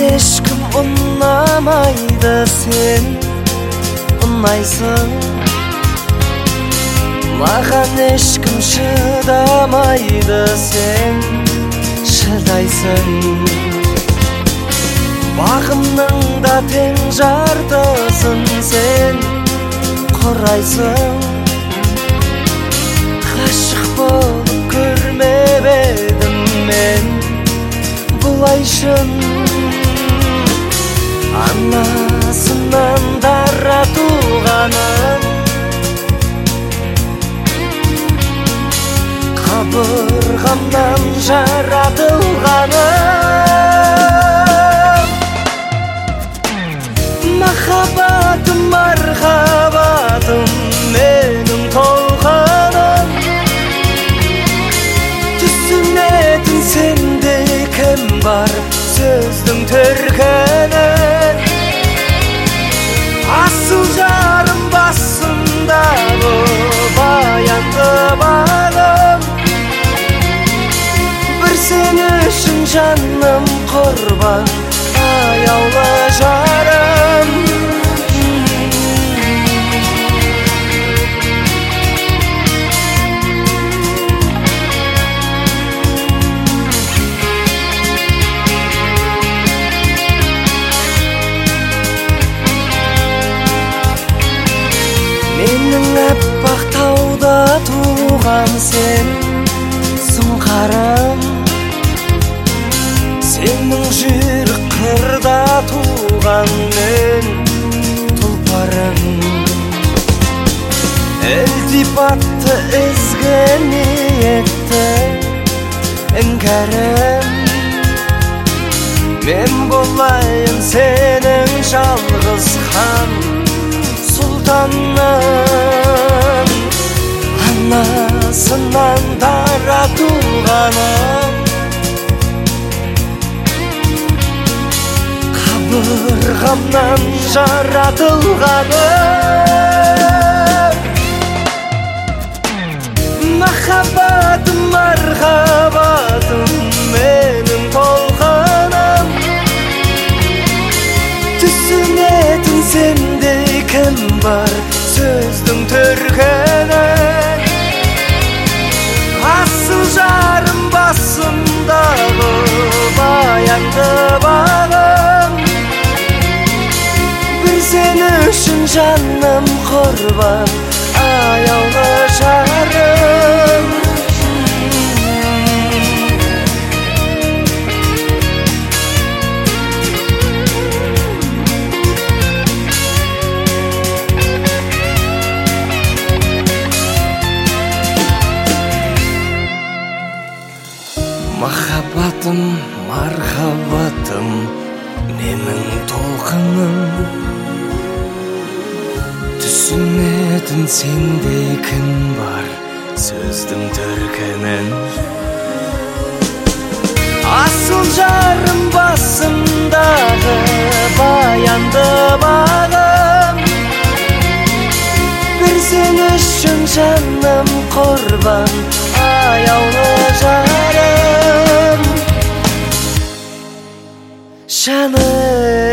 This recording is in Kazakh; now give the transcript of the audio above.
ешкім ұнамайды, сен ұнайсың. Маған ешкім шыдамайды, сен шыдайсың. Бағымның да тең жартысын сен құрайсың. Ғашық болып көрмеп едім мен бұлайшын. Анасынан дара туғаным, қабырғамнан жаратылғаным. Махаббатым, мархабатым, менің толқыным. Түсінетін сенде кім бар, сөздің төркінін. Асыл жарым басындағы баянды бағым. Бір сен үшін жаным құрбан, аяулы жарым. Менің әппақ тауда туған сен сұңқарым. Сенің жүйрік қырда туған мен тұлпарым. Ілтипатты ізгі ниетті іңкәрім. Мен болайын сенің жалғыз хан сұлтаным. Анасынан дара туғаным, қабырғамнан жаратылғаным. Махаббатым, мархабатым, менің толқыным. Түсінетін сенде кім бар, сөздің төркінін. Асыл жарым басымдағы баянды бағым. Бір сен үшін жаным құрбан, аяулы жарым. Махаббатым, мархабатым, менің толқыным. Түсінетін сендей кім бар, сөздің төркінін. Асыл жарым басымдағы баянды бағым. Бір сен үшін жаным құрбан, аяулы жарым. Жаным